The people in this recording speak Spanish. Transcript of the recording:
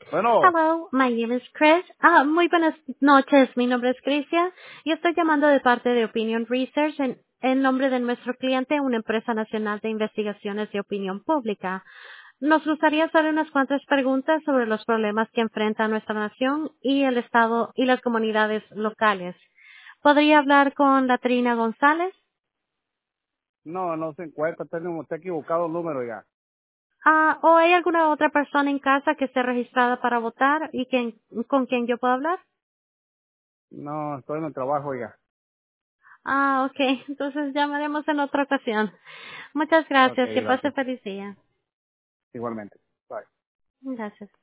Bueno, Hello, my name is Chris. Muy buenas noches, mi nombre es Crisia y estoy llamando de parte de Opinion Research en nombre de nuestro cliente, una empresa nacional de investigaciones de opinión pública. Nos gustaría hacer unas cuantas preguntas sobre los problemas que enfrenta nuestra nación y el Estado y las comunidades locales. ¿Podría hablar con Latrina González? no se encuentra, tenemos usted equivocado el número ya. ¿O hay alguna otra persona en casa que esté registrada para votar y con quien yo pueda hablar? No, estoy en el trabajo ya. Ok. Entonces llamaremos en otra ocasión. Muchas Ok, gracias. Que pase gracias. feliz día. Igualmente. Bye. Gracias.